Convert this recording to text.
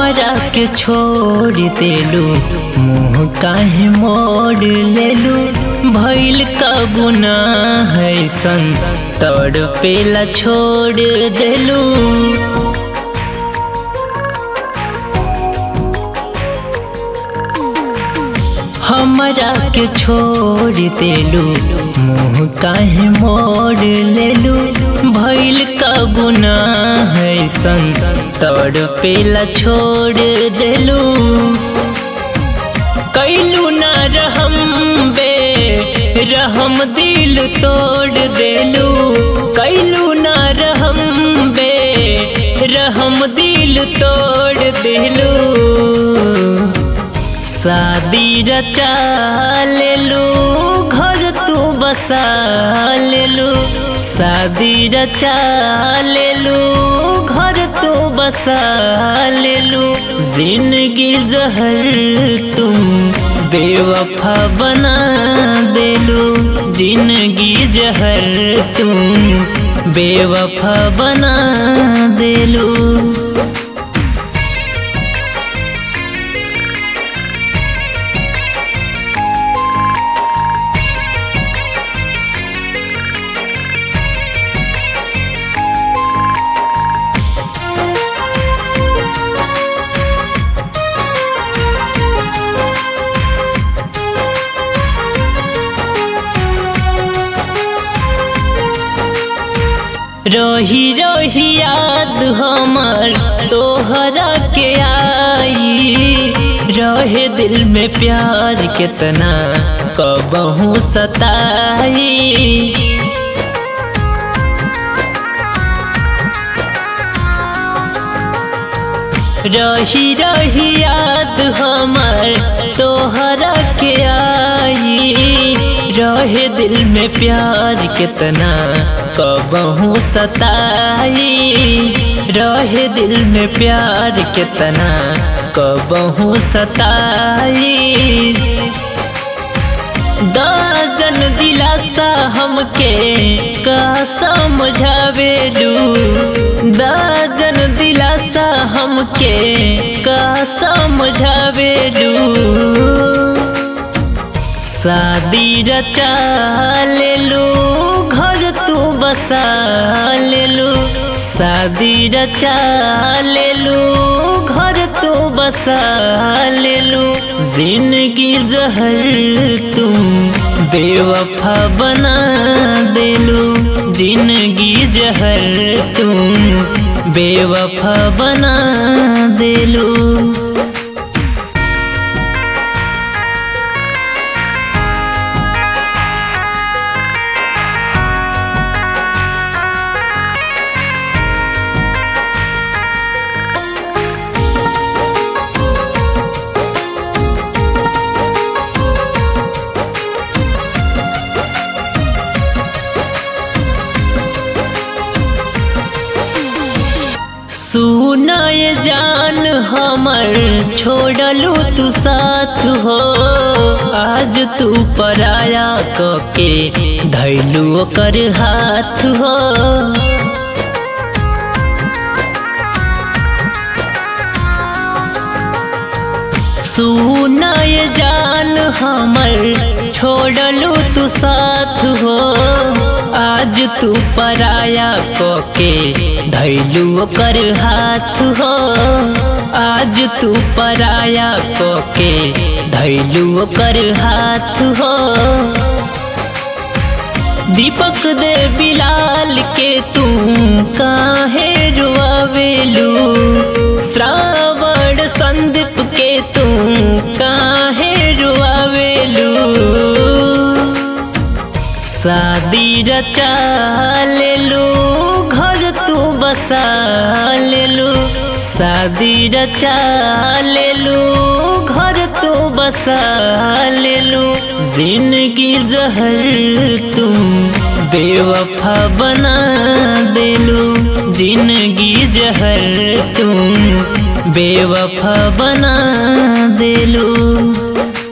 हमरा के छोड़ देलू, मुँह काहे मोड़ लेलू। भइल का गुनाह ऐसन तड़पेला छोड़ देलू। हमरा के छोड़ देलू, मुँह काहे मोड़ लेलू। भइल का गुनाह ऐसन तड़पेला छोड़ देलू। कैलू ना रहम बे रहम दिल तोड़ देलू। कैलू ना रहम बे रहम दिल तोड़ देलू। शादी रचा लेलू, घर तू बसा लेलू। शादी रचा लेलू, घर तू बसा लेलू। जिंदगी जहर तुम बेवफा बना देलू। जिंदगी जहर तुम बेवफा बना देलू। रही रही याद हमर तोहरा के आई। रहे दिल में प्यार कितना कबहू सताई। रही रही याद हमर तोहरा के आई। रहे दिल में प्यार कितना कबहू सताई। रहे दिल में प्यार कितना कबहू सताई। दाजन दिलासा हमके का समझावेलू। दाजन दिलासा हमके का समझावेलू। शादी रचा लेलू, घर तू बसा लेलू। शादी रचा लेलू, घर तू बसा लेलू। जिंदगी जहर तुम बेवफा बना देलू। जिंदगी जहर तुम बेवफा बना देलू। सुनाए जान हमर छोड़लू तू साथ हो। आज तू पराया कके धैलू ओकर हाथ हो। सुनाए जान हमर छोड़लू तू साथ हो। आज तू पराया कके धैलू ओकर हाथ हो। आज तू पराया कके धैलू ओकर हाथ हो। दीपक दे बिलाल के तू काहे रुआवेलू। श्रावण संदीप के तू काहे रुआवेलू। शादी रचा लेलू, घर तू बसा लेलू। शादी रचा लेलू, घर तू बसा लेलू। जिंदगी जहर तुम बेवफा बना देलू। जिंदगी जहर तुम बेवफा बना देलू।